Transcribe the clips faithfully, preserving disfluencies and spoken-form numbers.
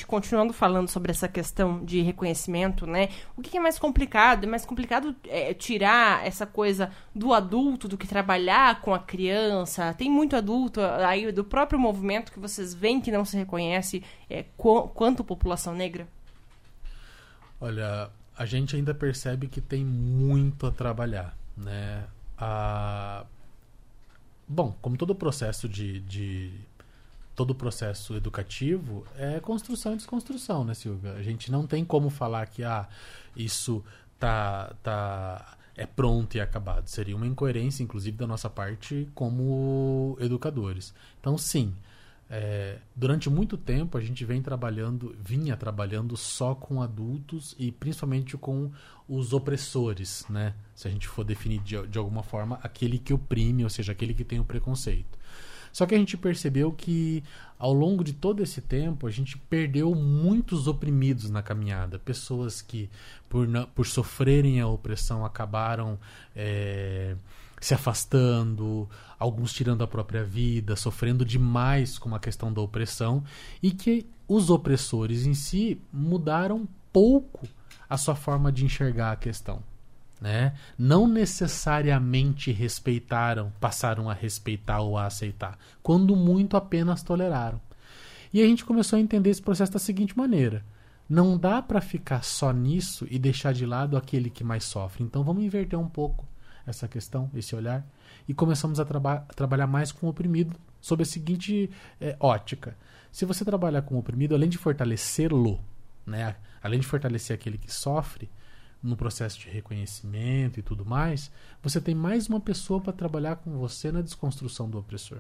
gente continuando falando sobre essa questão de reconhecimento, né? O que, que é mais complicado? É mais complicado é, tirar essa coisa do adulto do que trabalhar com a criança? Tem muito adulto aí do próprio movimento que vocês veem que não se reconhece é, qu- quanto população negra? Olha, a gente ainda percebe que tem muito a trabalhar, né? A... Bom, como todo processo de... de... todo processo educativo é construção e desconstrução, né, Silvia? A gente não tem como falar que ah, isso tá, tá, é pronto e acabado. Seria uma incoerência, inclusive, da nossa parte como educadores. Então, sim, é, durante muito tempo a gente vem trabalhando, vinha trabalhando só com adultos e principalmente com os opressores, né? Se a gente for definir de, de alguma forma aquele que oprime, ou seja, aquele que tem o preconceito. Só que a gente percebeu que ao longo de todo esse tempo a gente perdeu muitos oprimidos na caminhada. Pessoas que por, por sofrerem a opressão acabaram é, se afastando, alguns tirando a própria vida, sofrendo demais com a questão da opressão, e que os opressores em si mudaram pouco a sua forma de enxergar a questão. Né? Não necessariamente respeitaram, passaram a respeitar ou a aceitar, quando muito apenas toleraram. E a gente começou a entender esse processo da seguinte maneira: não dá para ficar só nisso e deixar de lado aquele que mais sofre. Então vamos inverter um pouco essa questão, esse olhar, e começamos a, traba- a trabalhar mais com o oprimido sob a seguinte é, ótica. Se você trabalhar com o oprimido, além de fortalecê-lo, né, além de fortalecer aquele que sofre no processo de reconhecimento e tudo mais, você tem mais uma pessoa para trabalhar com você na desconstrução do opressor.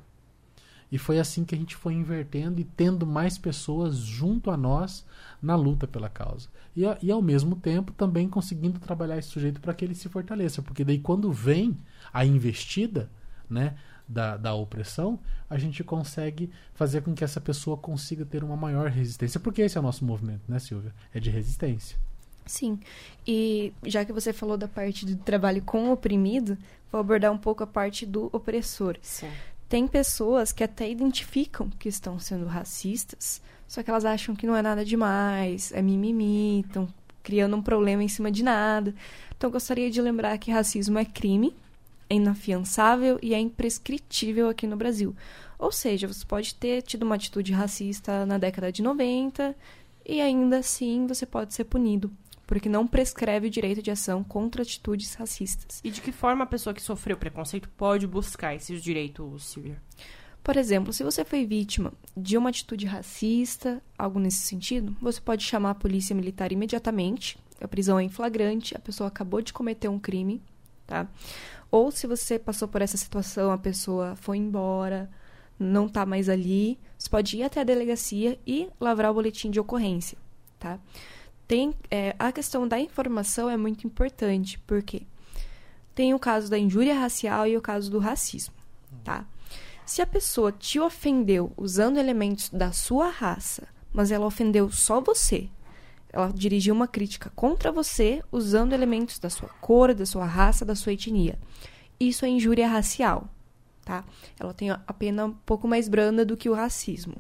E foi assim que a gente foi invertendo e tendo mais pessoas junto a nós na luta pela causa. E, e ao mesmo tempo também conseguindo trabalhar esse sujeito para que ele se fortaleça. Porque daí quando vem a investida, né, da, da opressão, a gente consegue fazer com que essa pessoa consiga ter uma maior resistência. Porque esse é o nosso movimento, né, Silvia? É de resistência. Sim, e já que você falou da parte do trabalho com o oprimido, vou abordar um pouco a parte do opressor. Sim. Tem pessoas que até identificam que estão sendo racistas, só que elas acham que não é nada demais, é mimimi, estão criando um problema em cima de nada. Então, eu gostaria de lembrar que racismo é crime, é inafiançável e é imprescritível aqui no Brasil. Ou seja, você pode ter tido uma atitude racista na década de noventa e ainda assim você pode ser punido, porque não prescreve o direito de ação contra atitudes racistas. E de que forma a pessoa que sofreu preconceito pode buscar esses direitos, Silvia? Por exemplo, se você foi vítima de uma atitude racista, algo nesse sentido, você pode chamar a polícia militar imediatamente, a prisão é em flagrante, a pessoa acabou de cometer um crime, tá? Ou se você passou por essa situação, a pessoa foi embora, não está mais ali, você pode ir até a delegacia e lavrar o boletim de ocorrência, tá? Tem, é, a questão da informação é muito importante, porque tem o caso da injúria racial e o caso do racismo, tá? Se a pessoa te ofendeu usando elementos da sua raça, mas ela ofendeu só você, ela dirigiu uma crítica contra você usando elementos da sua cor, da sua raça, da sua etnia. Isso é injúria racial, tá? Ela tem a pena um pouco mais branda do que o racismo.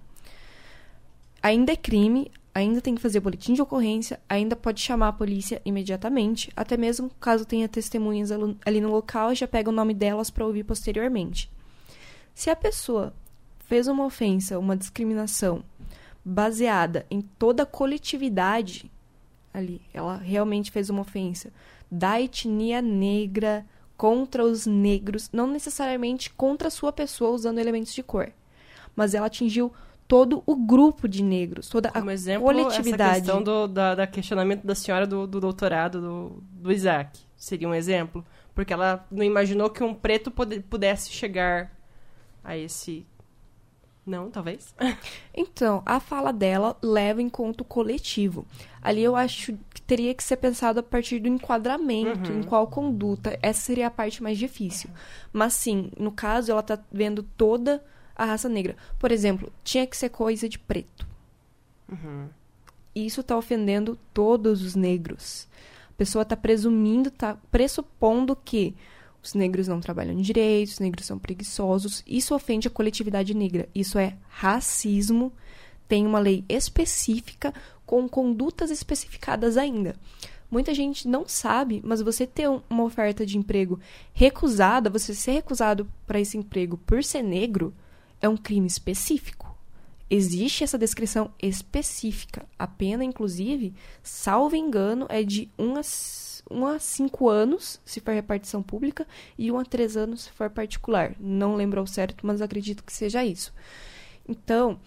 Ainda é crime, ainda tem que fazer boletim de ocorrência, ainda pode chamar a polícia imediatamente, até mesmo caso tenha testemunhas ali no local, já pega o nome delas para ouvir posteriormente. Se a pessoa fez uma ofensa, uma discriminação baseada em toda a coletividade ali, ela realmente fez uma ofensa da etnia negra contra os negros, não necessariamente contra a sua pessoa usando elementos de cor, mas ela atingiu todo o grupo de negros, toda Como a exemplo, coletividade. essa questão do da, da questionamento da senhora do, do doutorado do, do Isaac seria um exemplo, porque ela não imaginou que um preto pode, pudesse chegar a esse... Não, talvez? Então, a fala dela leva em conta o coletivo. Ali eu acho que teria que ser pensado a partir do enquadramento, Uhum. em qual conduta. Essa seria a parte mais difícil. Mas sim, no caso, ela tá vendo toda a raça negra. Por exemplo, tinha que ser coisa de preto. Uhum. Isso tá ofendendo todos os negros. A pessoa tá presumindo, tá pressupondo que os negros não trabalham direito, os negros são preguiçosos. Isso ofende a coletividade negra. Isso é racismo tem uma lei específica com condutas especificadas ainda. Muita gente não sabe, mas você ter uma oferta de emprego recusada, você ser recusado para esse emprego por ser negro, é um crime específico. Existe essa descrição específica. A pena, inclusive, salvo engano, é de um a cinco anos, se for repartição pública, e um a três anos, se for particular. Não lembro ao certo, mas acredito que seja isso. Então,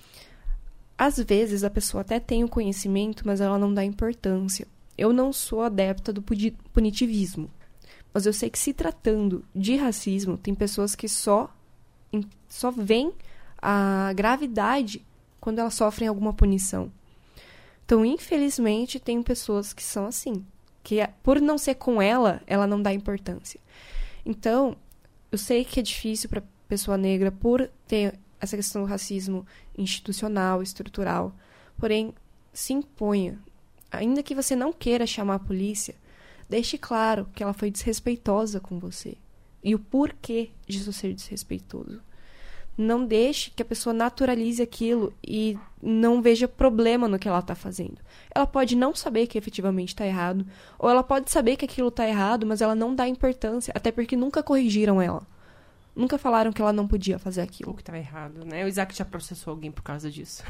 às vezes, a pessoa até tem o conhecimento, mas ela não dá importância. Eu não sou adepta do punitivismo, mas eu sei que, se tratando de racismo, tem pessoas que só, só veem a gravidade quando elas sofrem alguma punição. Então, infelizmente, tem pessoas que são assim, que por não ser com ela, ela não dá importância. Então, eu sei que é difícil para pessoa negra por ter essa questão do racismo institucional, estrutural, porém, se imponha. Ainda que você não queira chamar a polícia, deixe claro que ela foi desrespeitosa com você e o porquê disso ser desrespeitoso. Não deixe que a pessoa naturalize aquilo e não veja problema no que ela está fazendo. Ela pode não saber que efetivamente está errado, ou ela pode saber que aquilo está errado, mas ela não dá importância, até porque nunca corrigiram ela. Nunca falaram que ela não podia fazer aquilo. Ou que estava errado, né? O Isaac já processou alguém por causa disso.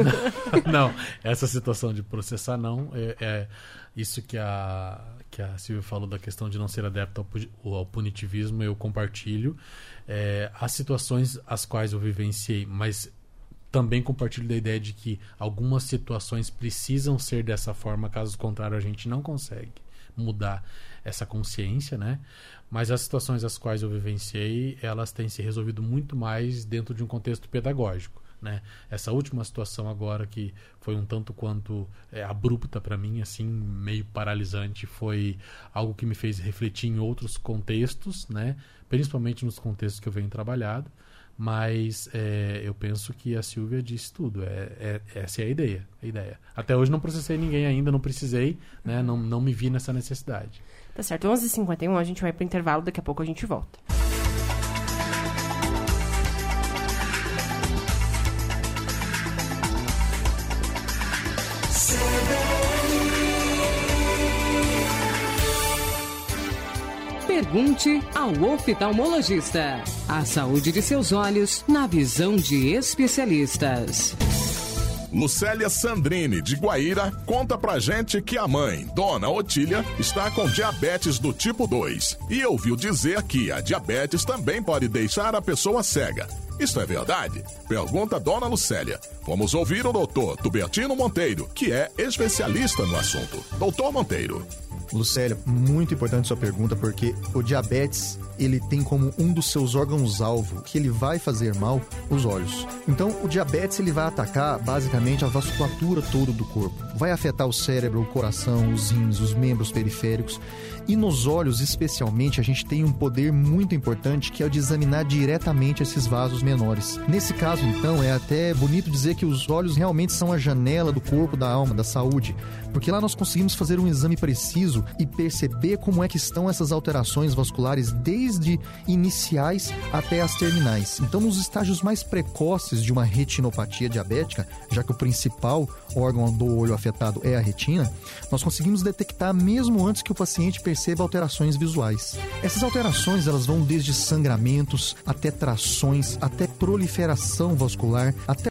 Não, essa situação de processar não. É, é isso que a, que a Silvia falou da questão de não ser adepta ao, ao punitivismo, eu compartilho. É, as situações as quais eu vivenciei, mas também compartilho da ideia de que algumas situações precisam ser dessa forma, caso contrário a gente não consegue mudar essa consciência, né? Mas as situações as quais eu vivenciei, elas têm se resolvido muito mais dentro de um contexto pedagógico, né? Essa última situação agora, que foi um tanto quanto é, abrupta para mim, assim, meio paralisante, foi algo que me fez refletir em outros contextos, né? Principalmente nos contextos que eu venho trabalhado, mas é, eu penso que a Silvia disse tudo. É, é, essa é a ideia, a ideia. Até hoje não processei ninguém ainda, não precisei, né? não, não me vi nessa necessidade. Tá certo, onze e cinquenta e um, a gente vai pro intervalo, daqui a pouco a gente volta. Pergunte ao oftalmologista. A saúde de seus olhos na visão de especialistas. Lucélia Sandrini, de Guaíra, conta pra gente que a mãe, Dona Otília, está com diabetes do tipo dois e ouviu dizer que a diabetes também pode deixar a pessoa cega. Isso é verdade? Pergunta Dona Lucélia. Vamos ouvir o doutor Tubertino Monteiro, que é especialista no assunto. Doutor Monteiro. Lucélia, muito importante sua pergunta, porque o diabetes, ele tem como um dos seus órgãos-alvo, que ele vai fazer mal, os olhos. Então, o diabetes, ele vai atacar, basicamente, a vasculatura toda do corpo. Vai afetar o cérebro, o coração, os rins, os membros periféricos. E nos olhos, especialmente, a gente tem um poder muito importante, que é o de examinar diretamente esses vasos menores. Nesse caso, então, é até bonito dizer que os olhos realmente são a janela do corpo, da alma, da saúde, porque lá nós conseguimos fazer um exame preciso e perceber como é que estão essas alterações vasculares desde iniciais até as terminais. Então, nos estágios mais precoces de uma retinopatia diabética, já que o principal órgão do olho afetado é a retina, nós conseguimos detectar mesmo antes que o paciente perceba alterações visuais. Essas alterações, elas vão desde sangramentos até trações, até proliferação vascular, até